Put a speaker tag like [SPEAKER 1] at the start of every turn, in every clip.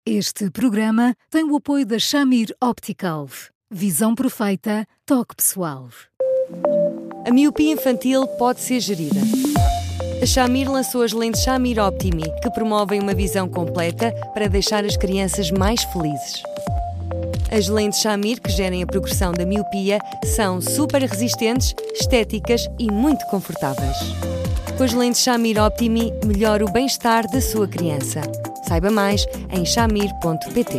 [SPEAKER 1] Este programa tem o apoio da Shamir Optical. Visão perfeita, toque pessoal.
[SPEAKER 2] A miopia infantil pode ser gerida. A Shamir lançou as lentes Shamir Optimi, que promovem uma visão completa para deixar as crianças mais felizes. As lentes Shamir, que gerem a progressão da miopia, são super resistentes, estéticas e muito confortáveis. Com as lentes Shamir Optimi, melhora o bem-estar da sua criança. Saiba mais em shamir.pt.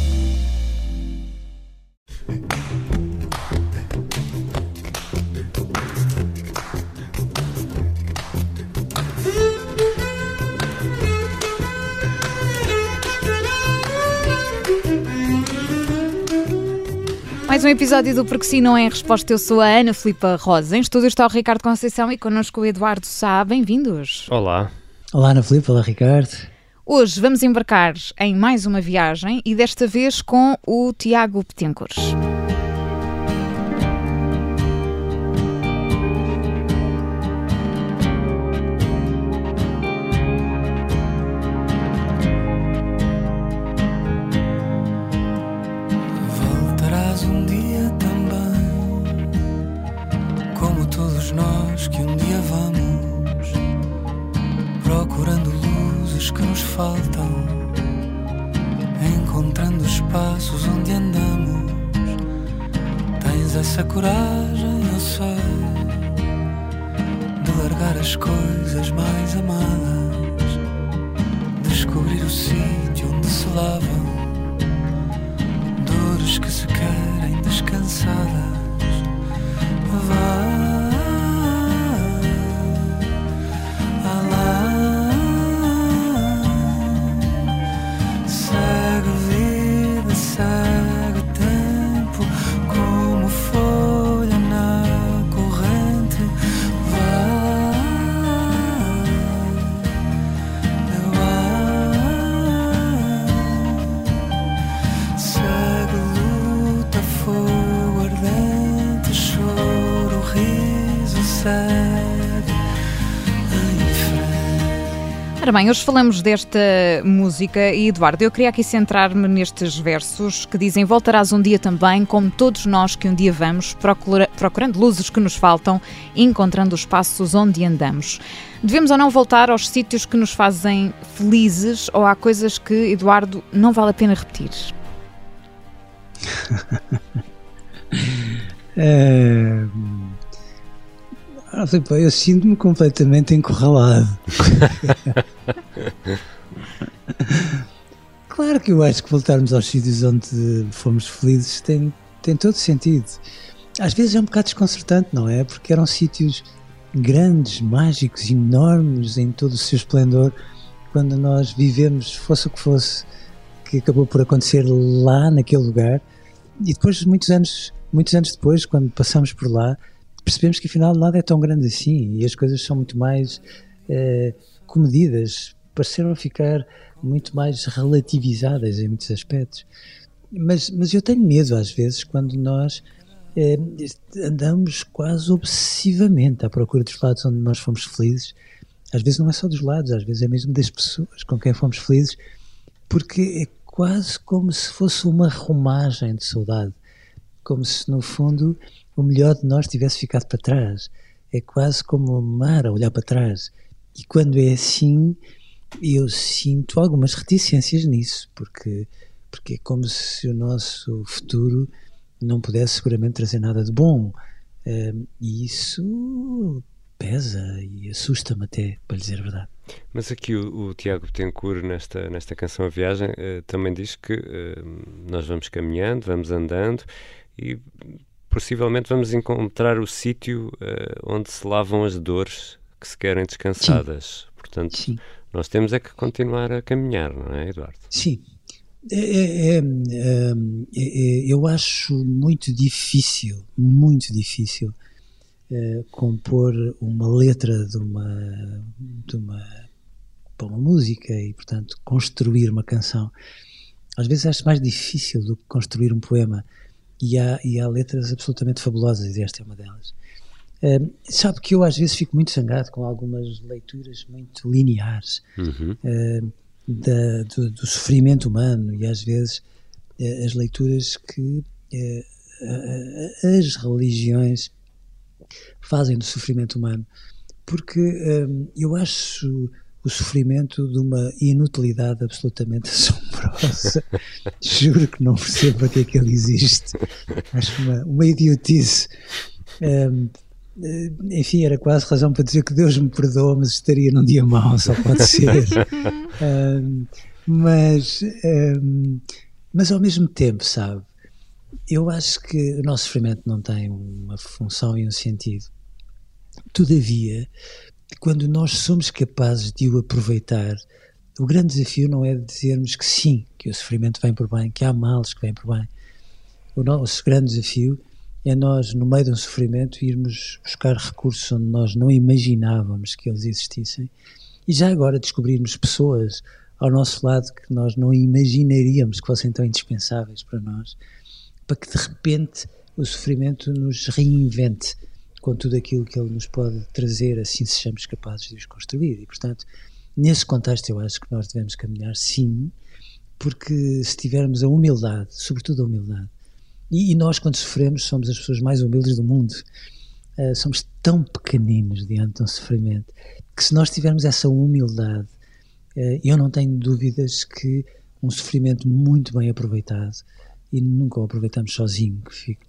[SPEAKER 3] Mais um episódio do Porque Sim Não É a Resposta. Eu sou a Ana Filipa Rosa. Em estúdio está o Ricardo Conceição e connosco o Eduardo Sá. Bem-vindos.
[SPEAKER 4] Olá.
[SPEAKER 5] Olá Ana Filipa, olá Ricardo.
[SPEAKER 3] Hoje vamos embarcar em mais uma viagem e desta vez com o Tiago Betancourt.
[SPEAKER 6] Voltarás um dia também, como todos nós que um dia vamos, procurando luzes que nos faltam, encontrando espaços onde andamos. Tens essa coragem, eu sei, de largar as coisas mais amadas, descobrir o sítio onde se lavam dores que se querem descansadas. Vai segue o tempo como folha na corrente. Segue luta, fogo ardente, choro, riso, segue em frente.
[SPEAKER 3] Ora bem, hoje falamos desta música e, Eduardo, eu queria aqui centrar-me nestes versos que dizem: voltarás um dia também, como todos nós que um dia vamos, procurando luzes que nos faltam e encontrando os passos onde andamos. Devemos ou não voltar aos sítios que nos fazem felizes, ou há coisas que, Eduardo, não vale a pena repetir?
[SPEAKER 5] Eu sinto-me completamente encurralado. Claro que eu acho que voltarmos aos sítios onde fomos felizes tem todo sentido. Às vezes é um bocado desconcertante, não é? Porque eram sítios grandes, mágicos, enormes em todo o seu esplendor, quando nós vivemos, fosse o que fosse, que acabou por acontecer lá naquele lugar, e depois, muitos anos depois, quando passamos por lá, percebemos que afinal nada é tão grande assim e as coisas são muito mais comedidas, pareceram ficar muito mais relativizadas em muitos aspectos. Mas eu tenho medo às vezes quando nós andamos quase obsessivamente à procura dos lados onde nós fomos felizes. Às vezes não é só dos lados, às vezes é mesmo das pessoas com quem fomos felizes, porque é quase como se fosse uma romagem de saudade, como se no fundo o melhor de nós tivesse ficado para trás. É quase como amar a olhar para trás. E quando é assim, eu sinto algumas reticências nisso, porque é como se o nosso futuro não pudesse seguramente trazer nada de bom. E isso pesa e assusta-me até, para lhe dizer a verdade.
[SPEAKER 4] Mas aqui o Tiago Betancourt, nesta canção A Viagem, também diz que nós vamos caminhando, vamos andando e possivelmente vamos encontrar o sítio onde se lavam as dores que se querem descansadas. Sim. Portanto, sim, nós temos é que continuar a caminhar, não é, Eduardo?
[SPEAKER 5] Sim. Eu acho muito difícil compor uma letra para uma música e, portanto, construir uma canção. Às vezes acho mais difícil do que construir um poema. E há letras absolutamente fabulosas, e esta é uma delas. Sabe que eu às vezes fico muito zangado com algumas leituras muito lineares. do sofrimento humano e às vezes as leituras que as religiões fazem do sofrimento humano, porque eu acho o sofrimento de uma inutilidade absolutamente assombrosa. Juro que não percebo para que é que ele existe. Acho uma idiotice. Enfim, era quase razão para dizer que Deus me perdoa, mas estaria num dia mau, só pode ser. Mas ao mesmo tempo, sabe, eu acho que o nosso sofrimento não tem uma função e um sentido. Todavia, quando nós somos capazes de o aproveitar, o grande desafio não é de dizermos que sim, que o sofrimento vem por bem, que há males que vêm por bem. O nosso grande desafio é nós, no meio de um sofrimento, irmos buscar recursos onde nós não imaginávamos que eles existissem e já agora descobrirmos pessoas ao nosso lado que nós não imaginaríamos que fossem tão indispensáveis para nós, para que de repente o sofrimento nos reinvente com tudo aquilo que ele nos pode trazer, assim sejamos capazes de os construir. E, portanto, nesse contexto eu acho que nós devemos caminhar, sim, porque se tivermos a humildade, sobretudo a humildade, e nós quando sofremos somos as pessoas mais humildes do mundo, somos tão pequeninos diante de um sofrimento, que se nós tivermos essa humildade, eu não tenho dúvidas que um sofrimento muito bem aproveitado, e nunca o aproveitamos sozinhos,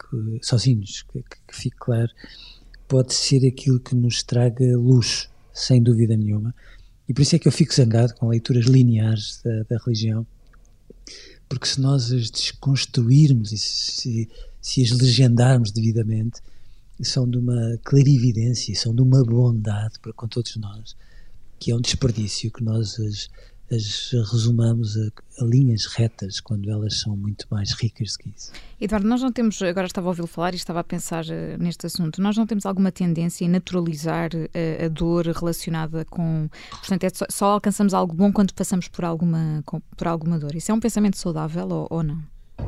[SPEAKER 5] que fique claro, pode ser aquilo que nos traga luz, sem dúvida nenhuma. E por isso é que eu fico zangado com leituras lineares da religião, porque se nós as desconstruirmos e se as legendarmos devidamente, são de uma clarividência, são de uma bondade para com todos nós, que é um desperdício que nós as resumamos a linhas retas, quando elas são muito mais ricas do que isso.
[SPEAKER 3] Eduardo, nós não temos, agora estava a ouvi-lo falar e estava a pensar neste assunto, nós não temos alguma tendência em naturalizar a dor relacionada com... Portanto, só alcançamos algo bom quando passamos por alguma dor. Isso é um pensamento saudável ou não?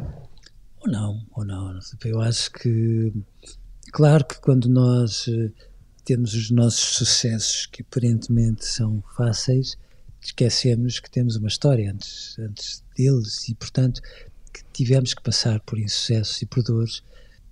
[SPEAKER 5] Ou não. Eu acho que, claro que quando nós temos os nossos sucessos, que aparentemente são fáceis, esquecemos que temos uma história antes deles e, portanto, que tivemos que passar por insucessos e por dores.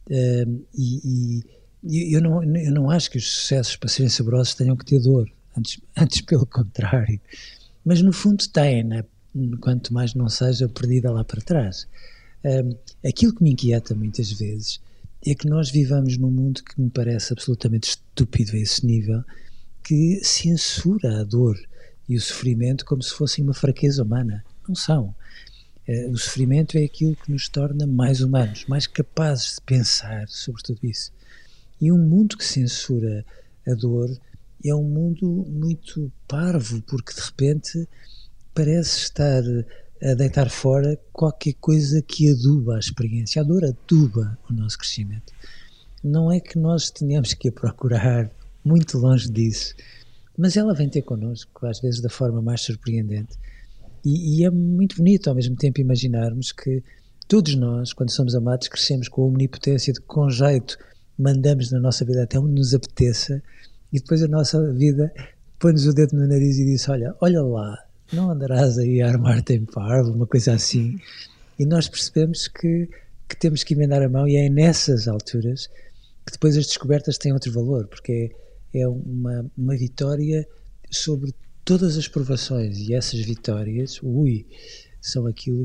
[SPEAKER 5] E eu não acho que os sucessos, para serem saborosos, tenham que ter dor. Antes pelo contrário. Mas, no fundo, têm, né? Quanto mais não seja perdida lá para trás. Aquilo que me inquieta muitas vezes é que nós vivamos num mundo que me parece absolutamente estúpido a esse nível, que censura a dor e o sofrimento como se fossem uma fraqueza humana. Não são. O sofrimento é aquilo que nos torna mais humanos, mais capazes de pensar sobre tudo isso. E um mundo que censura a dor é um mundo muito parvo, porque de repente parece estar a deitar fora qualquer coisa que aduba a experiência. A dor aduba o nosso crescimento. Não é que nós tenhamos que a procurar muito longe disso, mas ela vem ter connosco, às vezes da forma mais surpreendente. E é muito bonito ao mesmo tempo imaginarmos que todos nós, quando somos amados, crescemos com a omnipotência de que com jeito mandamos na nossa vida até onde nos apeteça, e depois a nossa vida põe-nos o dedo no nariz e diz: olha lá, não andarás aí a armar-te em parvo, uma coisa assim. E nós percebemos que temos que emendar a mão, e é nessas alturas que depois as descobertas têm outro valor, porque é uma vitória sobre todas as provações, e essas vitórias, são aquilo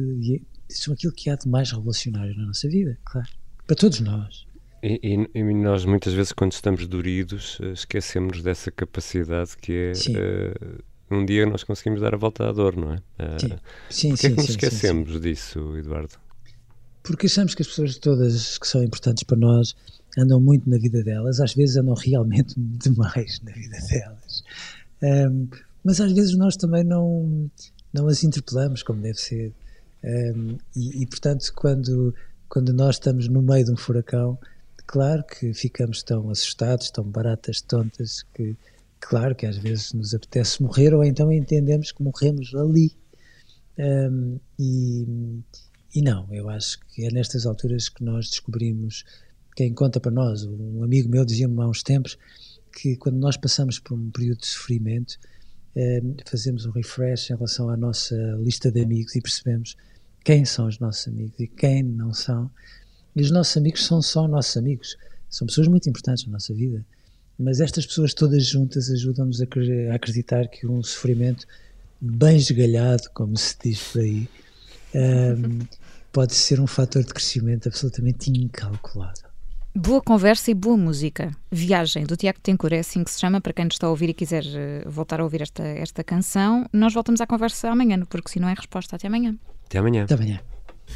[SPEAKER 5] que há de mais revolucionário na nossa vida, claro, para todos nós.
[SPEAKER 4] E nós muitas vezes, quando estamos doridos, esquecemos dessa capacidade que é um dia nós conseguimos dar a volta à dor, não é?
[SPEAKER 5] Sim.
[SPEAKER 4] Porquê é que nos esquecemos disso, Eduardo?
[SPEAKER 5] Porque achamos que as pessoas todas que são importantes para nós andam muito na vida delas, às vezes andam realmente demais na vida delas. Mas às vezes nós também não as interpelamos como deve ser. E portanto, quando nós estamos no meio de um furacão, claro que ficamos tão assustados, tão baratas, tontas, que claro que às vezes nos apetece morrer, ou então entendemos que morremos ali. E não, eu acho que é nestas alturas que nós descobrimos quem conta para nós. Um amigo meu dizia-me há uns tempos que quando nós passamos por um período de sofrimento, fazemos um refresh em relação à nossa lista de amigos e percebemos quem são os nossos amigos e quem não são. E os nossos amigos são só nossos amigos. São pessoas muito importantes na nossa vida. Mas estas pessoas todas juntas ajudam-nos a acreditar que um sofrimento bem esgalhado, como se diz por aí, pode ser um fator de crescimento absolutamente incalculável.
[SPEAKER 3] Boa conversa e boa música. Viagem, do Tiago Betancourt, é assim que se chama, para quem nos está a ouvir e quiser voltar a ouvir esta canção. Nós voltamos à conversa amanhã, porque se não é resposta. Até amanhã.
[SPEAKER 4] Até amanhã.
[SPEAKER 5] Até amanhã.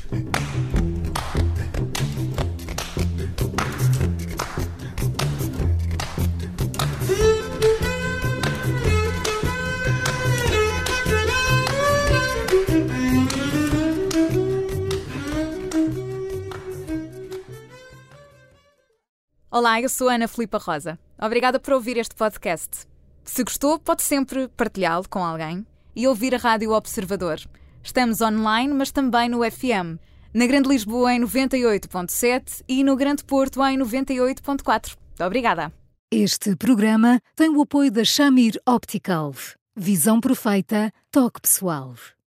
[SPEAKER 3] Olá, eu sou a Ana Filipa Rosa. Obrigada por ouvir este podcast. Se gostou, pode sempre partilhá-lo com alguém e ouvir a Rádio Observador. Estamos online, mas também no FM. Na Grande Lisboa em 98.7 e no Grande Porto em 98.4. Obrigada.
[SPEAKER 1] Este programa tem o apoio da Shamir Optical. Visão perfeita, toque pessoal.